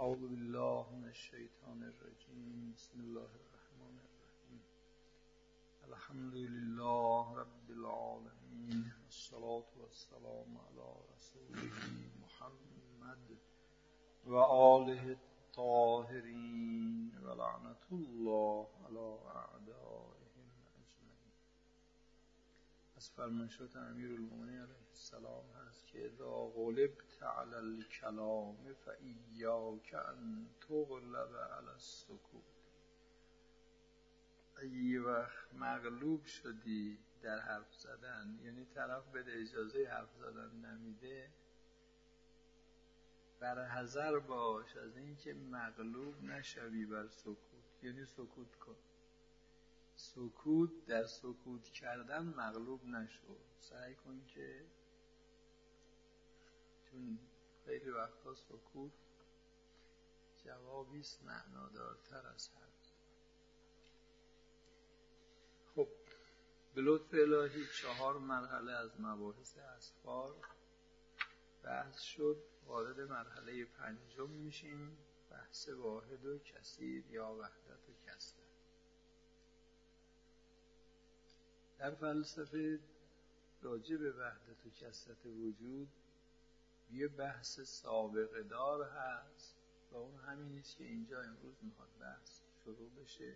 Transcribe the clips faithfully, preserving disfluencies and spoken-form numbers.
اعوذ بالله من الشیطان الرجیم. بسم الله الرحمن الرحیم. الحمد لله رب العالمین، والصلاة والسلام علی رسوله محمد و آله الطاهرین و لعنت الله علی اعدائهم اجمعین. از فرمایشات امیرالمومنین علیه السلام هست که اذا غلبت علی الکلام فایاک ان تغلب علی السکوت. یه وقت مغلوب شدی در حرف زدن، یعنی طرف بده اجازه حرف زدن نمیده، بر حذر باش از اینکه مغلوب نشوی بر سکوت، یعنی سکوت کن. سکوت در سکوت کردن مغلوب نشو. سعی کن که، چون خیلی وقتا سکوت جوابیست معنادارتر از حرف. خب به لطف الهی چهار مرحله از مباحث اسفار بحث شد. وارد مرحله پنجم میشیم، بحث واحد و کثیر یا وحدت و کثرت. در فلسفه راجع به وحدت و کثرت وجود یه بحث سابقه دار هست و اون همین است که اینجا امروز میخواد بحث شروع بشه،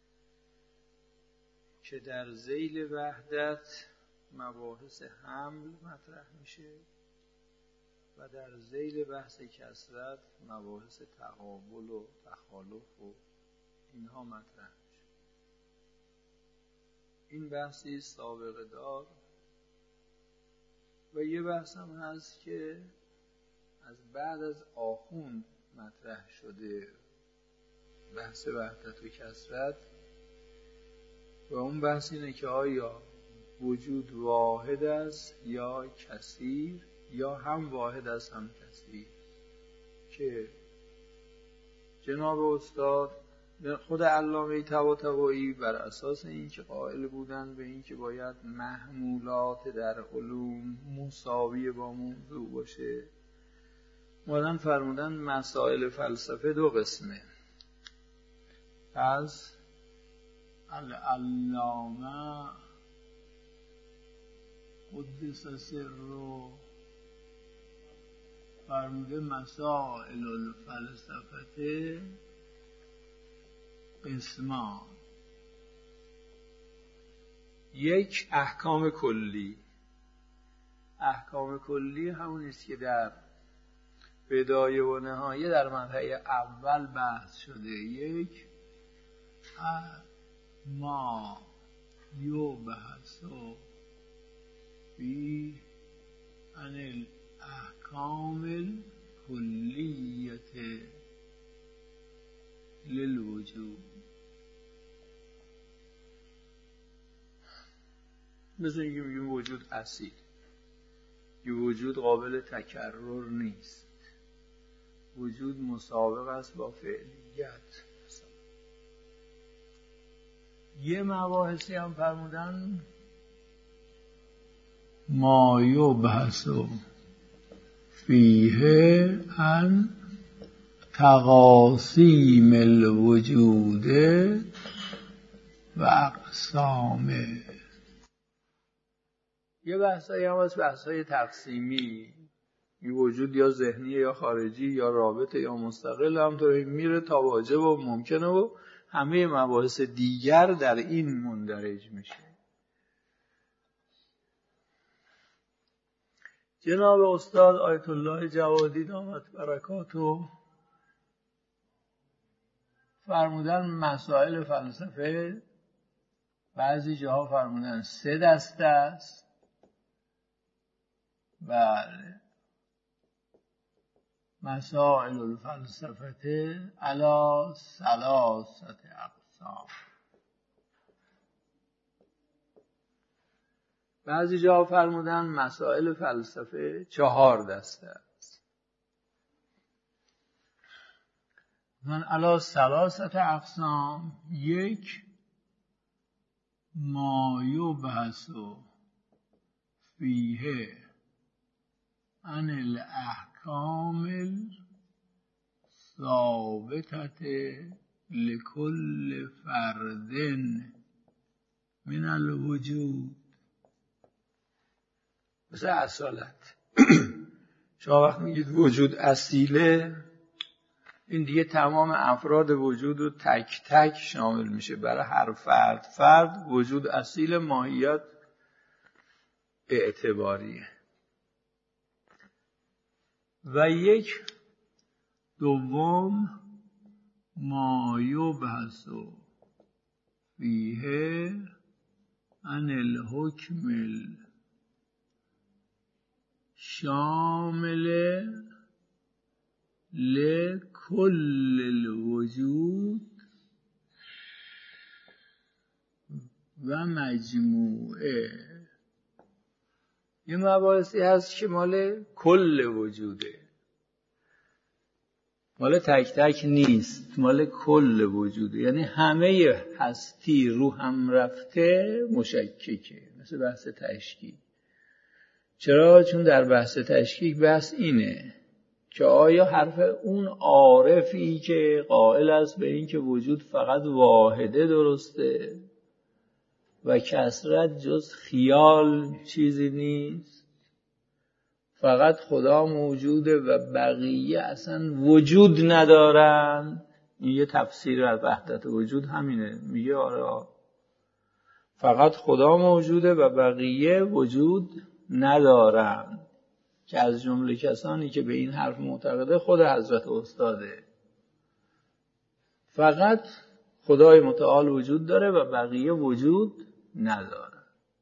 که در ذیل وحدت مباحث حمل مطرح میشه و در ذیل بحث کثرت مباحث تقابل و تخالف و اینها مطرح میشه. این بحثی سابقه دار و یه بحث هم هست که از بعد از آخوند مطرح شده، بحث وحدت و کثرت. و اون بحث اینه که آیا وجود واحد است یا کثیر، یا هم واحد است هم کثیر، که جناب استاد خود علامه طباطبایی بر اساس این که قائل بودن به این که باید محمولات در علوم مساوی با موضوع باشه، اومدن فرمودن مسائل فلسفه دو قسمه. از العلامه قدس سره فرموده مسائل الفلسفه قسمان. یک، احکام کلی. احکام کلی همون است که در بدایه و نهایه در مرحله اول بحث شده. یک، ما یبحث فی عن الاحکام الکلیه للوجود. مثل اینکه میگیم وجود اصیل، یه وجود قابل تکرر نیست، وجود مسابق است با فعلیت. یه مباحثی هم فرمودن ما یبحث فیه عن تقاسیم الوجود و اقسامه. یه بحثایی هم از بحثای تقسیمی، این وجود یا ذهنی یا خارجی یا رابطه یا مستقل، هم طوری میره تا واجب و ممکنه و همه مباحث دیگر در این مندرج میشه. جناب استاد آیت الله جوادی دامت برکاته فرمودن مسائل فلسفه بعضی جاها فرمودن سه دسته است. بله، مسائل الفلسفه علی ثلاثه اقسام. بعضی جاها فرمودن مسائل فلسفه چهار دسته است. من علی ثلاثه اقسام. یک، ما یبحث فیه عن الاحکام ثابتت لکل فرد من الوجود. مثل اصالت شما وقت میگید وجود اصیله، این دیگه تمام افراد وجود رو تک تک شامل میشه. برای هر فرد فرد وجود اصیل ماهیت اعتباریه. و یک دوم ما یبحث فیه عن الحکم شامل لکل الوجود و مجموعه. یه مباحثی هست که مال کل وجوده، مال تک تک نیست، مال کل وجوده. یعنی همه هستی رو هم رفته مشککه. مثل بحث تشکیک. چرا؟ چون در بحث تشکیک بحث اینه که آیا حرف اون عارفی که قائل است به این که وجود فقط واحده درسته و کثرت جز خیال چیزی نیست، فقط خدا موجوده و بقیه اصلا وجود ندارن. این یه تفسیر از وحدت وجود همینه، میگه آره فقط خدا موجوده و بقیه وجود ندارن، که از جمله کسانی که به این حرف معتقده خود حضرت استاده. فقط خدای متعال وجود داره و بقیه وجود نداره.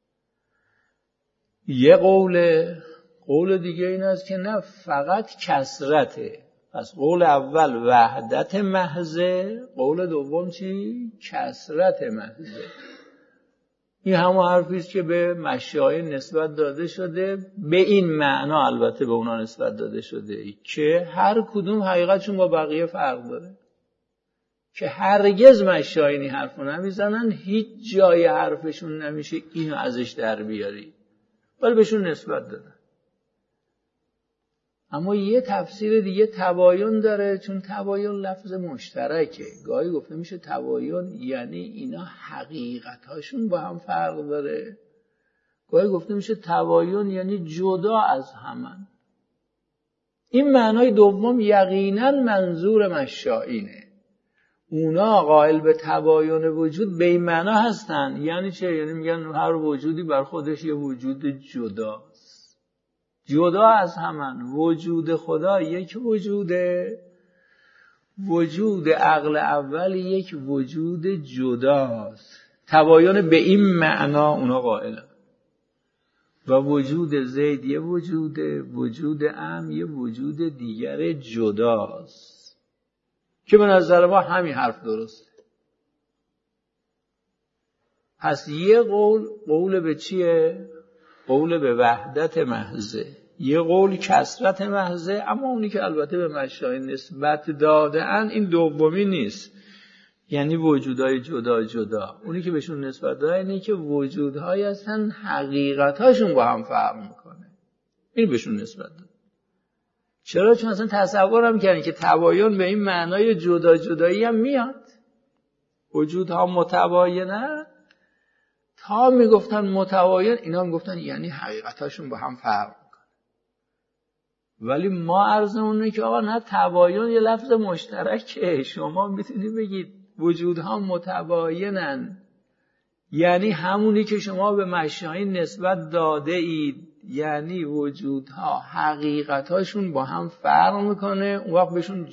یه قول قول دیگه این است که نه، فقط کثرته. پس قول اول وحدت محضه، قول دوم چی؟ کثرت محضه. این همون حرفی است که به مشایخ نسبت داده شده، به این معنا البته به اونا نسبت داده شده که هر کدوم حقیقتشون با بقیه فرق داره، که هرگز مشایخ این حرفو نمیزنن، هیچ جای حرفشون نمیشه اینو ازش در بیاری، ولی بهشون نسبت دادن. اما یه تفسیر دیگه تباین داره، چون تباین لفظ مشترکه. گاهی گفته میشه تباین یعنی اینا حقیقتاشون با هم فرق داره، گاهی گفته میشه تباین یعنی جدا از همن. این معنای دوم یقینا منظور مشائینه. اونا قائل به تباین وجود به این معنا هستن. یعنی چه؟ یعنی میگن هر وجودی بر خودش یه وجود جداست، جدا از همن. وجود خدا یک وجوده، وجود عقل اول یک وجود جداست. تباین به این معنا اونا قائلن. و وجود زید یه وجوده، وجود ام یه وجود دیگر جداست، که به نظر ما همین حرف درسته. پس یه قول قول به چیه؟ قول به وحدت محضه. یه قول کثرت محضه، اما اونی که البته به مشایخ نسبت داده ان این دومی نیست، یعنی وجودهای جدا جدا. اونی که بهشون نسبت داده اینه که وجودهای هستن حقیقتاشون با هم فرق میکنه، این بهشون نسبت داده. چرا؟ چون اصلا تصورم کردن که تباین به این معنای جدا جدایی هم میاد. وجودها متباینه، تا میگفتن متباین اینا میگفتن یعنی حقیقتاشون با هم فرق میکنه. ولی ما عرضمون اینه که آقا نه، تباین یه لفظ مشترکه. شما میتونید بگید وجودها متباینن، یعنی همونی که شما به مشایخ نسبت داده اید، یعنی وجودها حقیقتاشون با هم فرق میکنه. اون وقت بهشون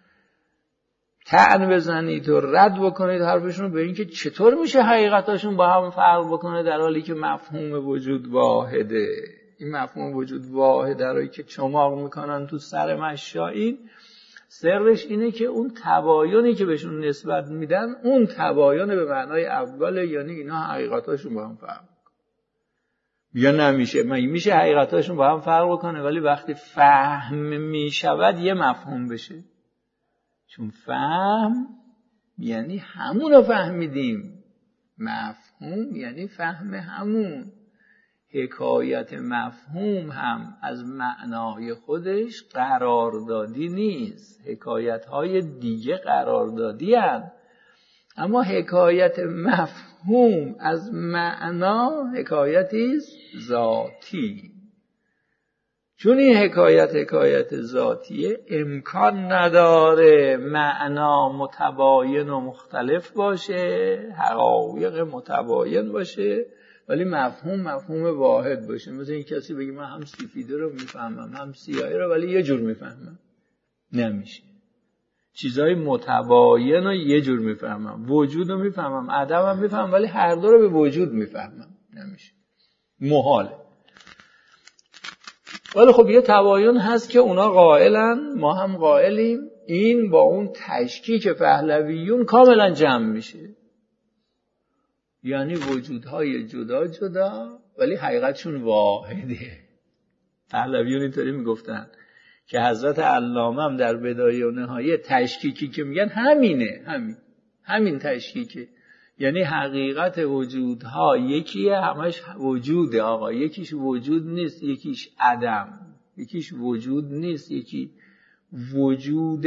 طعن بزنید و رد بکنید حرفشون به این که چطور میشه حقیقتاشون با هم فرق بکنه در حالی که مفهوم وجود واحده. این مفهوم وجود واحده رو که چماق میکنن تو سر مشایخ، سرش اینه که اون تباینی که بهشون نسبت میدن اون تباین به معنای اوله، یعنی اینا حقیقتاشون با هم فرق میکنه. یا نمیشه، مگه میشه حقیقتاشون با هم فرق بکنه ولی وقتی فهم میشود یه مفهوم بشه؟ چون فهم یعنی همون رو فهمیدیم، مفهوم یعنی فهم همون. حکایت مفهوم هم از معنای خودش قراردادی نیست. حکایت های دیگه قراردادی هست، اما حکایت مفهوم از معنا حکایتی ذاتی. چون این حکایت حکایت ذاتیه، امکان نداره معنا متباین و مختلف باشه، حقایق متباین باشه، ولی مفهوم مفهوم واحد باشه. مثل این کسی بگه من هم سفیده رو میفهمم هم سیاهی رو، ولی یه جور میفهمم. نمیشه. چیزای متباین رو یه جور میفهمم، وجود رو میفهمم، عدم هم میفهمم، ولی هر دو رو به وجود میفهمم. نمیشه، محاله. ولی خب یه تباین هست که اونا قائلن، ما هم قائلیم. این با اون تشکیک پهلویون کاملا جمع میشه. یعنی وجودهای جدا جدا ولی حقیقتشون واحده. پهلویون اینطوری میگفتن که حضرت علامه هم در بدایه و نهایه تشکیکی که میگن همینه، همین همین تشکیکه. یعنی حقیقت وجودها یکیه، همش وجوده آقا. یکیش وجود نیست، یکیش عدم. یکیش وجود نیست، یکی وجود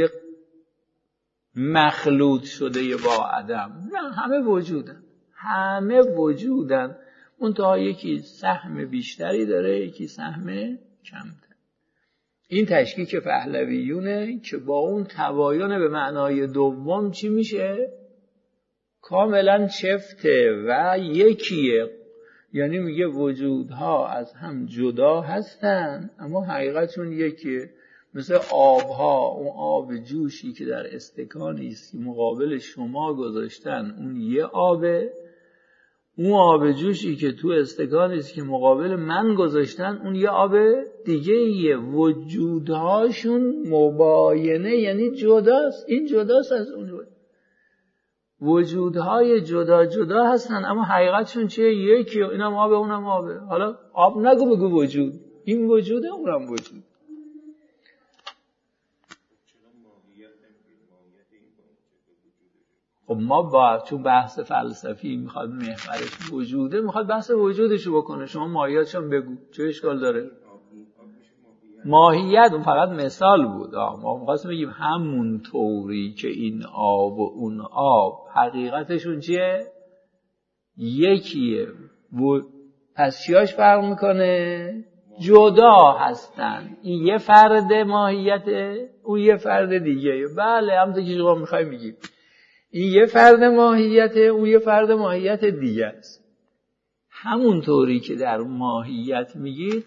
مخلوط شده با عدم. نه، همه وجودن، همه وجودن. منتها یکی سهم بیشتری داره، یکی سهم کمتر. این تشکیک پهلویونه که با اون تباین به معنای دوم چی میشه؟ کاملا چفته و یکیه. یعنی میگه وجودها از هم جدا هستن اما حقیقتشون یکیه. مثل آبها، اون آب جوشی که در استکانی است مقابل شما گذاشتن اون یه آبه، اون آب جوشی که تو استکانی است که مقابل من گذاشتن اون یه آب دیگه ایه. وجودهاشون مباینه، یعنی جداست. این جداست از اون جدا. وجودهای جدا جدا هستن اما حقیقتشون چیه؟ یکی. اینم آبه اونم آبه. حالا آب نگو بگو وجود. این وجوده اونم وجود. خب ما با چون بحث فلسفی میخواد محورش وجوده، میخواد بحث وجودشو بکنه. شما ماهیتشم بگو، چه اشکال داره؟ ماهیت اون فقط مثال بود. آه. ما میخواستم بگیم همون طوری که این آب و اون آب حقیقتشون چیه؟ یکیه. و... پس چیاش فرق میکنه؟ جدا هستن. این یه فرد ماهیته، اون یه فرد دیگه. بله، همونطور که شما میخوای میگیم این یه فرد ماهیته، اون یه فرد ماهیت دیگه است. همون طوری که در ماهیت میگید،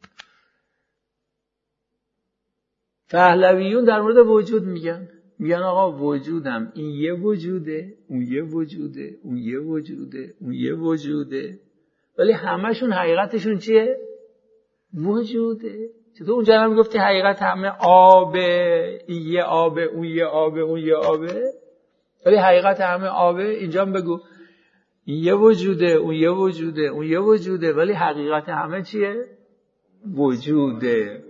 پهلویون در مورد وجود میگن. میگن آقا وجودم این یه وجوده، اون یه وجوده، اون یه وجوده، اون یه وجوده، ولی همشون حقیقتشون چیه؟ وجوده. چطور اونجا هم میگفتی حقیقت همه آبه، این یه آبه، اون یه آبه، اون یه آبه، ولی حقیقت همه آبه. اینجا هم بگو این یه وجوده، اون یه وجوده، اون یه وجوده، ولی حقیقت همه چیه؟ وجوده.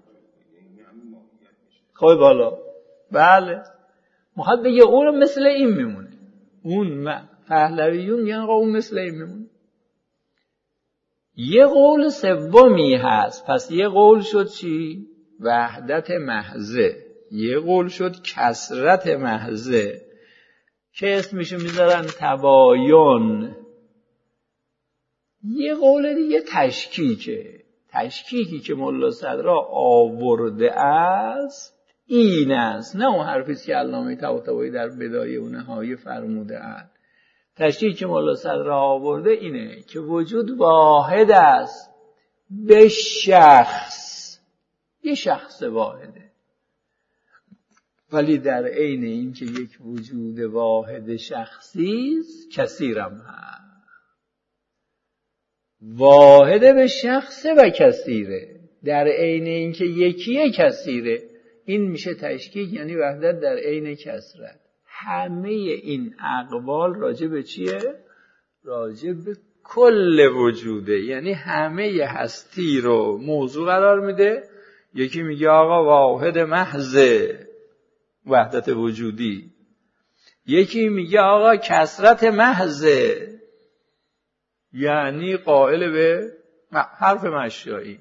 خب بالا. بله. میخواد بگه اون مثل این میمونه. اون پهلویون میگن آقا اون مثل این میمونه. یه قول سومی هست. پس یه قول شد چی؟ وحدت محضه. یه قول شد کثرت محضه که اسمشو میذارن تباین. یه قول دیگه تشکیکه. تشکیکی که ملا صدرا آورده است این است، نه اون حرفی که علامه طباطبایی در بدایه و نهایه فرموده است. تشکیکی که ملا صدرا آورده اینه که وجود واحد است به شخص، یه شخص واحده، ولی در عین این که یک وجود واحد شخصی است کثیرم هست. واحده به شخصه و کثیره، در عین این که یکیه کثیره. این میشه تشکیک، یعنی وحدت در عین کثرت. همه این اقوال راجع به چیه؟ راجع به کل وجوده، یعنی همه هستی رو موضوع قرار میده. یکی میگه آقا واحد محضه، وحدت وجودی. یکی میگه آقا کثرت محضه، یعنی قائل به حرف مشایی.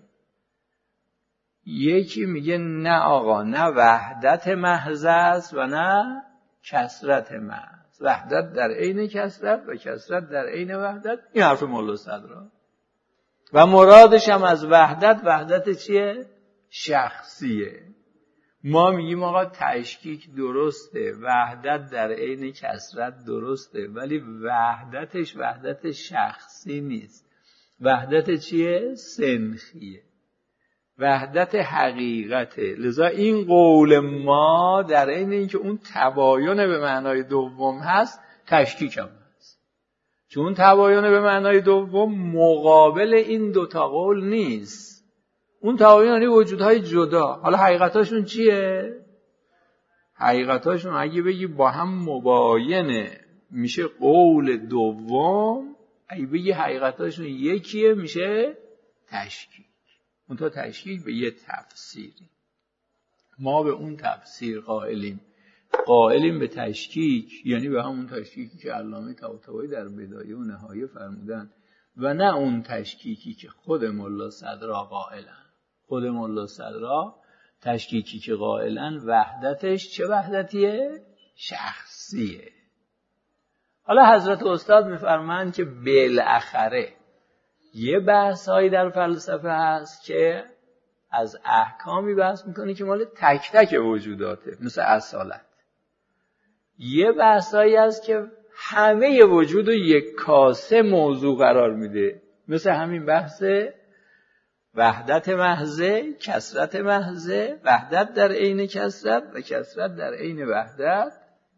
یکی میگه نه آقا، نه وحدت محض است و نه کثرت محض. وحدت در عین کثرت و کثرت در عین وحدت. این حرف مولا صدرا. و مرادش هم از وحدت، وحدت چیه؟ شخصیه. ما میگیم آقا تشکیک درسته، وحدت در عین کثرت درسته، ولی وحدتش وحدت شخصی نیست. وحدت چیه؟ سنخیه. وحدت حقیقته. لذا این قول ما در عین اینکه اون تباین به معنای دوم هست، تشکیک هم هست. چون تباین به معنای دوم مقابل این دوتا قول نیست. اون تباین یعنی وجودهای جدا. حالا حقیقتاشون چیه؟ حقیقتاشون اگه بگی با هم مباینه میشه قول دوم، اگه بگی حقیقتاشون یکیه میشه تشکیک. اون تا تشکیک به یه تفسیری. ما به اون تفسیر قائلیم. قائلیم به تشکیک، یعنی به همون تشکیکی که علامه طباطبایی در بدایه و نهایه فرمودن و نه اون تشکیکی که خود ملا صدرا قائلن. خود ملا صدرا تشکیکی که قائلن وحدتش چه وحدتیه؟ شخصیه. حالا حضرت استاد میفرمایند که بالاخره یه بحثایی در فلسفه هست که از احکامی بحث میکنه که مال تک تک وجوداته، مثل اصالت. یه بحثایی هست که همه وجود رو یک کاسه موضوع قرار میده، مثل همین بحث وحدت محضه، کثرت محضه، وحدت در عین کثرت و کثرت در عین وحدت.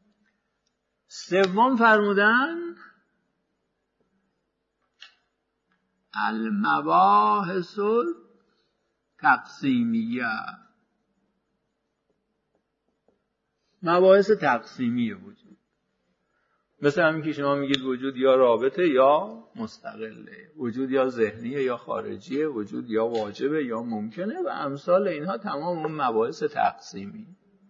سوم فرمودن المباحث تقسیمیه، مباحث تقسیمی وجود. مثل همین که شما میگید وجود یا رابطه یا مستقله، وجود یا ذهنیه یا خارجیه، وجود یا واجبه یا ممکنه و امثال اینها، تمام اون مباحث تقسیمی.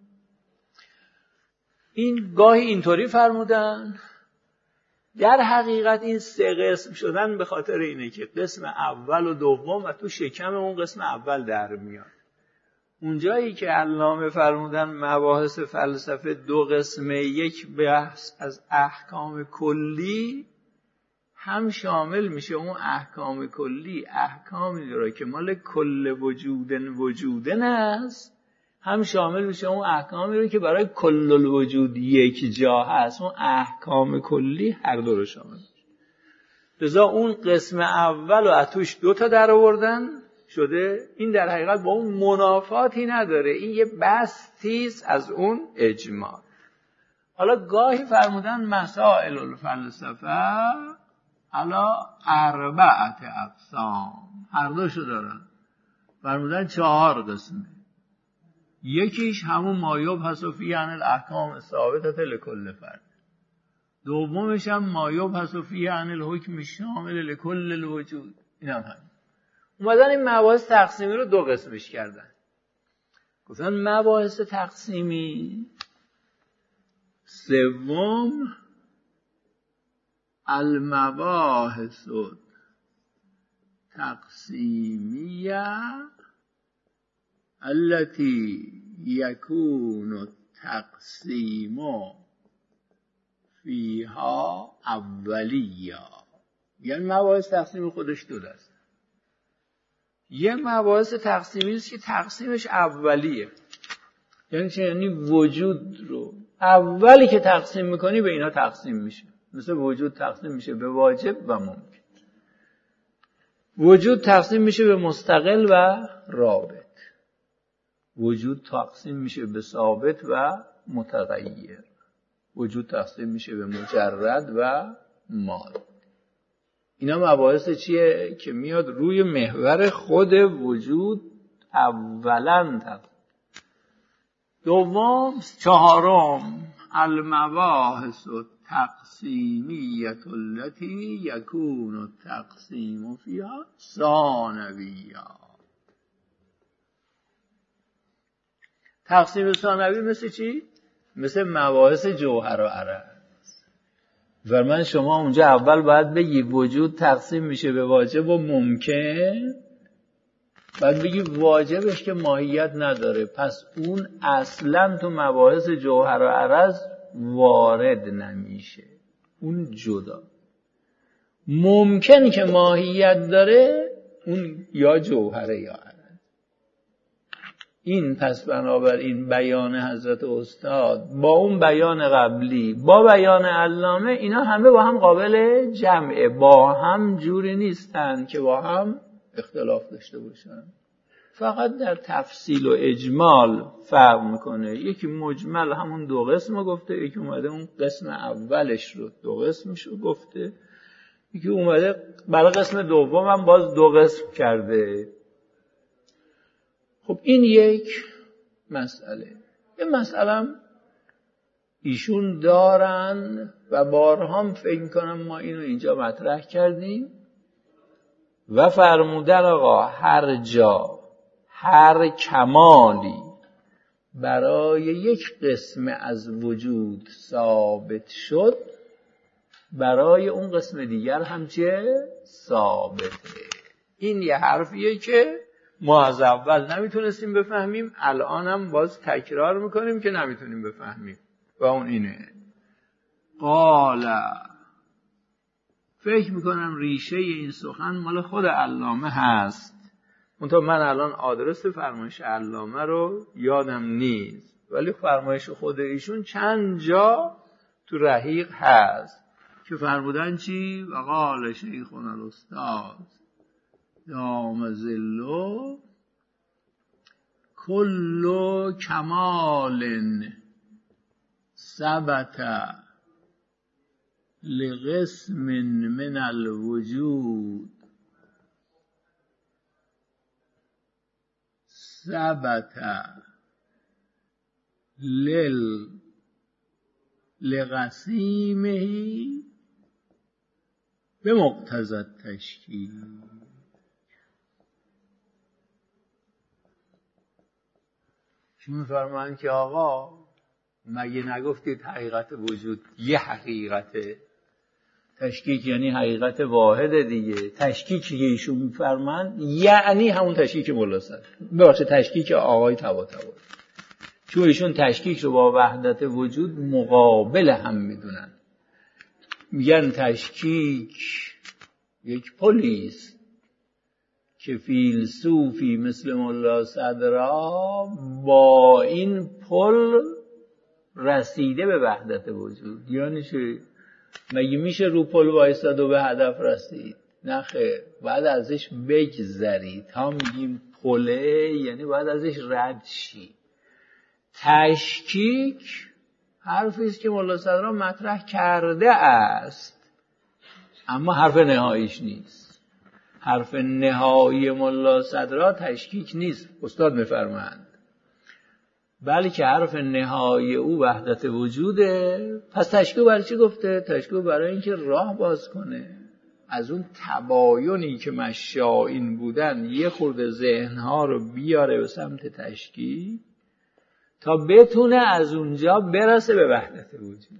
این گاهی اینطوری فرمودن. در حقیقت این سه قسم شدن به خاطر اینه که قسم اول و دوم و تو شکم اون قسم اول در میاد. اونجایی که علامه فرمودن مباحث فلسفه دو قسمه، یک بحث از احکام کلی، هم شامل میشه اون احکام کلی احکامی را که مال کل وجودن وجودن است، هم شامل میشه اون احکامی رو که برای کل الوجود یک جا هست. اون احکام کلی هر دو رو شامل میشه. لذا اون قسم اول و اتوش دو تا در آوردن شده. این در حقیقت با اون منافاتی نداره، این یه بستیست از اون اجمال. حالا گاهی فرمودن مسائل الفلسفه علا اربعت اقسام، هر دوشو دارن. فرمودن چهار قسمه. یکیش همون مایوب حسوفی یعنی الاحکام ثابتت لکل فرد. دومش هم مایوب حسوفی یعنی الحکم شامل لکل الوجود. این هم همین. اومدن این مباحث تقسیمی رو دو قسمش کردن. گفتن مباحث تقسیمی سوم المباحث تقسیمیه التي يكون التقسيم فيها اولیه. یعنی مباحث تقسیم خودش دو دست. یه مباحث تقسیمی است که تقسیمش اولیه. یعنی چه؟ یعنی وجود رو اولی که تقسیم میکنی به اینا تقسیم میشه. مثل وجود تقسیم میشه به واجب و ممکن. وجود تقسیم میشه به مستقل و رابط. وجود تقسیم میشه به ثابت و متغیر. وجود تقسیم میشه به مجرد و ماد. اینا مباحث چیه؟ که میاد روی محور خود وجود اولا تقسیم. دوم چهارم المباحث التقسیمیة التي يكون التقسیم فيها ثانویه. تقسیم ثانوی مثل چی؟ مثل مباحث جوهر و عرض. فرمان شما اونجا اول باید بگی وجود تقسیم میشه به واجب و ممکن، بعد بگی واجبش که ماهیت نداره، پس اون اصلا تو مباحث جوهر و عرض وارد نمیشه، اون جدا. ممکن که ماهیت داره، اون یا جوهره یا عرض. این پس بنابراین بیان حضرت استاد با اون بیان قبلی با بیان علامه، اینا همه با هم قابل جمعه، با هم جوری نیستن که با هم اختلاف داشته باشن، فقط در تفصیل و اجمال فرق میکنه. یکی مجمل همون دو قسم رو گفته، یکی اومده اون قسم اولش رو دو قسمش رو گفته، یکی اومده برای قسم دوم هم باز دو قسم کرده. خب این یک مسئله. یه مسئله ایشون دارن و بارها فکر میکنم ما اینو اینجا مطرح کردیم و فرمودن آقا هر جا هر کمالی برای یک قسم از وجود ثابت شد، برای اون قسم دیگر هم چه ثابته. این یه حرفیه که ما از اول نمیتونستیم بفهمیم، الان هم باز تکرار میکنیم که نمیتونیم بفهمیم، و اون اینه. قال، فکر میکنم ریشه این سخن مال خود علامه هست، منتها من الان آدرس فرمایش علامه رو یادم نیست، ولی فرمایش خود ایشون چند جا تو رحیق هست که فرمودن چی؟ و قال شیخنا الاستاذ دام ظله کل کمال ثبت لقسم من الوجود ثبت لل لقسیمه به مقتضی التشکیل. چون می‌فرمایند که آقا مگه نگفتید حقیقت وجود یه حقیقته؟ تشکیک یعنی حقیقت واحده دیگه. تشکیکی که ایشون می‌فرمایند یعنی همون تشکیک مولا صدر، ببخشید تشکیک آقای طباطبایی، چون ایشون تشکیک رو با وحدت وجود مقابل هم میدونن. میگن تشکیک یک پلیس که فیلسوفی مثل مولا صدرا با این پل رسیده به وحدت وجود. یعنی چه؟ مگه میشه رو پل وایساد و به هدف رسید؟ نه خیر، باید ازش بگذری. تا میگیم پله یعنی باید ازش رد شی. تشکیک حرفی است که مولا صدرا مطرح کرده است، اما حرف نهاییش نیست. حرف نهایی مولا صدرا تشکیک نیست، استاد میفرمایند، بلکه حرف نهایی او وحدت وجوده. پس تشکیک برای چی گفته؟ تشکیک برای اینکه راه باز کنه از اون تباینی که مشائین بودن، یه خورده ذهنها رو بیاره به سمت تشکیک تا بتونه از اونجا برسه به وحدت وجود.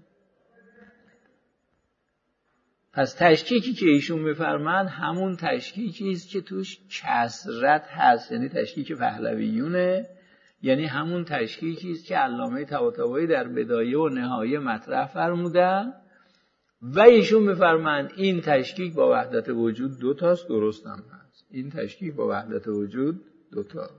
پس تشکیکی که ایشون میفرمند همون تشکیکی است که توش کثرت هست، یعنی تشکیک پهلویونه، یعنی همون تشکیکی است که علامه طباطبایی در بدایه و نهایه مطرح فرمودن و ایشون میفرمند این تشکیک با وحدت وجود دو تاست. درست هم هست، این تشکیک با وحدت وجود دو تاست.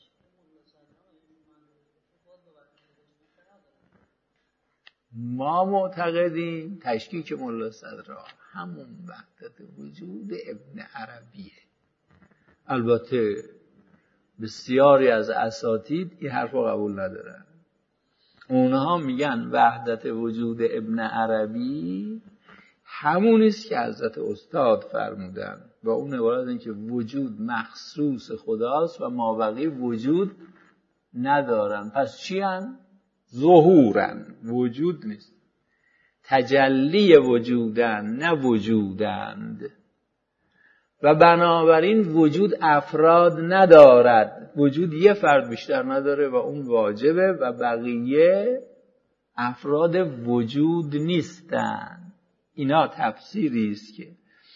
ما معتقدیم تشکیک مولا صدرا همون وحدت وجود ابن عربیه. البته بسیاری از اساتید این حرف رو قبول ندارن. اونها میگن وحدت وجود ابن عربی همونیست که حضرت استاد فرمودن، و اون عبارت این که وجود مخصوص خداست و مابقی وجود ندارن. پس چی هن؟ ظهورن، وجود نیست. تجلی وجودن، نه وجودند. و بنابراین وجود افراد ندارد. وجود یه فرد بیشتر نداره و اون واجبه و بقیه افراد وجود نیستن. اینا تفسیری است که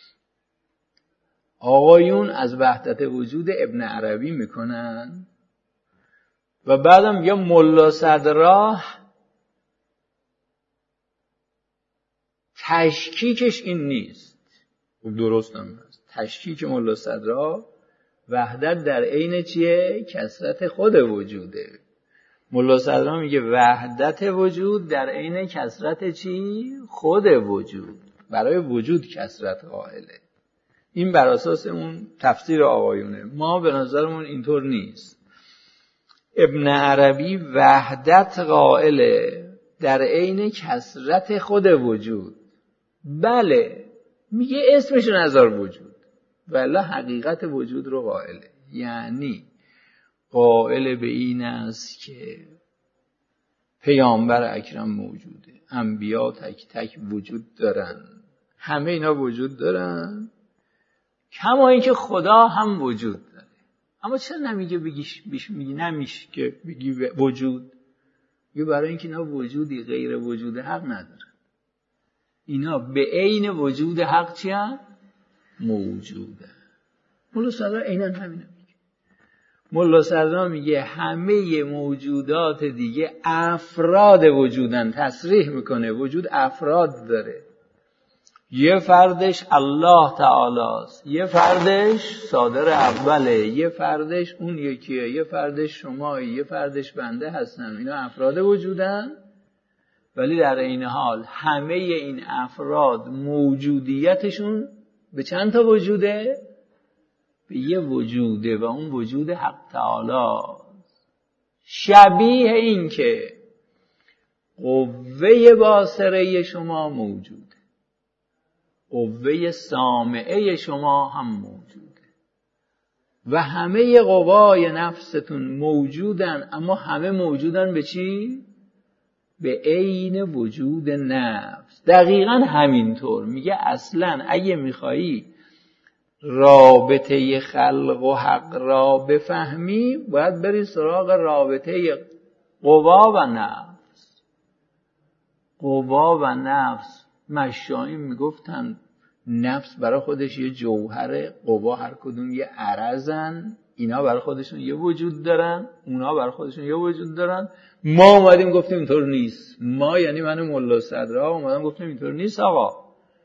آقایون از وحدت وجود ابن عربی میکنن و بعدم یا ملا صدرا تشکیکش این نیست. خب درست هم هست. تشکیک ملا صدرا وحدت در عین چیه؟ کثرت خود وجوده. ملا صدرا میگه وحدت وجود در عین کثرت چی؟ خود وجود. برای وجود کثرت قائله. این بر اساس اون تفسیر آقایونه. ما به نظرمون اینطور نیست. ابن عربی وحدت قائله در عین کثرت خود وجود. بله میگه اسمش نظر وجود ولی حقیقت وجود رو قائله. یعنی قائل به این است که پیامبر اکرم موجوده، انبیا تک تک وجود دارن، همه اینا وجود دارن، کما اینکه خدا هم وجود داره. اما چرا نمیگه بگیش بیش میگی نمیشه که بگی وجود؟ یه برای اینکه اینا وجودی غیر وجود حق نداره. اینا به عین وجود حق چی هم؟ موجوده. ملا صدرا عیناً همینه میگه. ملا صدرا میگه همه موجودات دیگه افراد وجودن. تصریح میکنه وجود افراد داره. یه فردش الله تعالی است، یه فردش صادر اوله، یه فردش اون یکیه، یه فردش شمایی، یه فردش بنده هستن. اینا افراد وجودن ولی در این حال همه این افراد موجودیتشون به چند تا وجوده؟ به یه وجوده و اون وجود حق تعالی. شبیه این که قوه باصره شما موجوده، قوه سامعه شما هم موجوده و همه قوای نفستون موجودن، اما همه موجودن به چی؟ به عین وجود نفس. دقیقاً همینطور میگه. اصلاً اگه میخوایی رابطه خلق و حق را بفهمی باید بری سراغ رابطه قوا و نفس. قوا و نفس مشایخ میگفتن نفس برای خودش یه جوهره، قوا هر کدوم یه عرضن. اینا برای خودشون یه وجود دارن، اونا برای خودشون یه وجود دارن. ما اومدیم گفتیم اینطور نیست. ما یعنی من ملا صدرا اومدم گفتیم اینطور نیست آقا.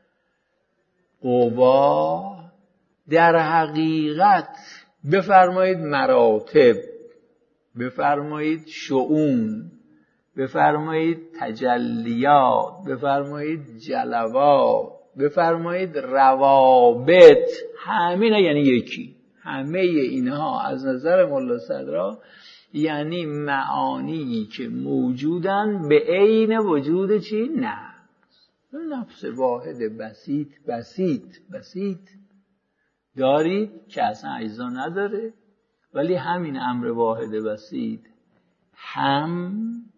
قوا در حقیقت بفرمایید مراتب، بفرمایید شؤون، بفرمایید تجلیات، بفرمایید جلوات، بفرمایید روابط، همینا یعنی یکی. همه اینها از نظر ملا صدرا یعنی معانی که موجودن به عین وجود چی؟ نفس. نفس واحد بسیط بسیط بسیط دارید که اصلا اجزا نداره، ولی همین امر واحد بسیط هم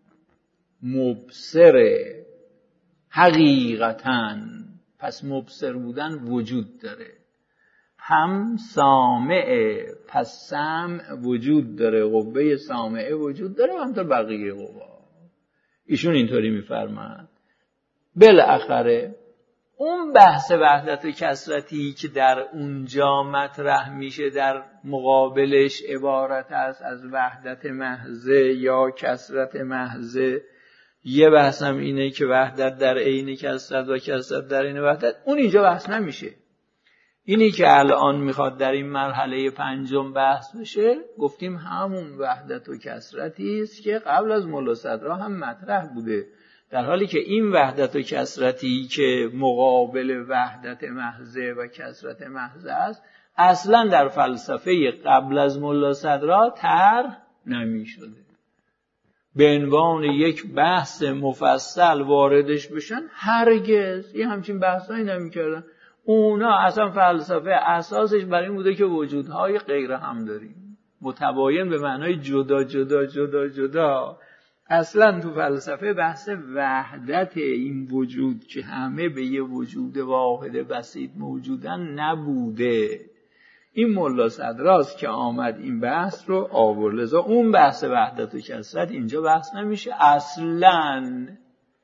مبصره حقیقتاً. پس مبصر بودن وجود داره. هم سامعه، پس سمع وجود داره، قوه سامعه وجود داره و همطور بقیه قوا. ایشون اینطوری میفرماند. بالاخره اون بحث وحدت و کثرتی که در اونجا مطرح میشه در مقابلش عبارت است از وحدت محضه یا کثرت محضه. یه بحث هم اینه که وحدت در عین کثرت و کثرت در عین وحدت. اون اینجا بحث نمیشه. اینی که الان میخواد در این مرحله پنجم بحث بشه، گفتیم همون وحدت و کثرتی است که قبل از ملا صدرا هم مطرح بوده. در حالی که این وحدت و کثرتی که مقابل وحدت محضه و کثرت محضه است اصلا در فلسفه قبل از ملا صدرا طرح نمی شده. به عنوان یک بحث مفصل واردش بشن هرگز یه همچین بحثایی نمی کردن. اونا اصلا فلسفه اساسش برای این بوده که وجودهای غیر هم داریم، متباین به معنای جدا جدا جدا جدا. اصلا تو فلسفه بحث وحدت این وجود که همه به یه وجود واحد بسیط موجودن نبوده. این ملا صدراست که آمد این بحث رو آورد. لذا اون بحث وحدت و کثرت اینجا بحث نمیشه اصلاً.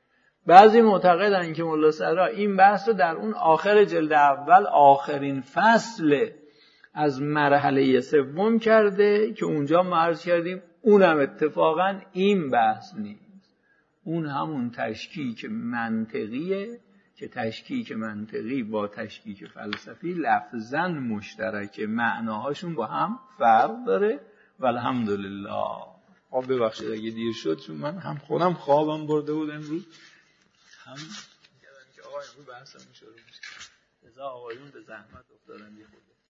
بعضی معتقدن که ملا صدرا این بحث رو در اون آخر جلد اول آخرین فصل از مرحله سوم کرده که اونجا ما عرض کردیم اونم اتفاقا این بحث نیست، اون همون تشکیک منطقیه که تشکیک منطقی با تشکیک فلسفی لفظاً مشترکه، معناهاشون با هم فرق داره. والحمدلله. آب ببخشید اگه دیر شد، چون من هم خودم خوابم برده بود امروز، هم میگم که آقا امروز بحثم شروع میشه، لذا آقایون به زحمت افتادن یه خود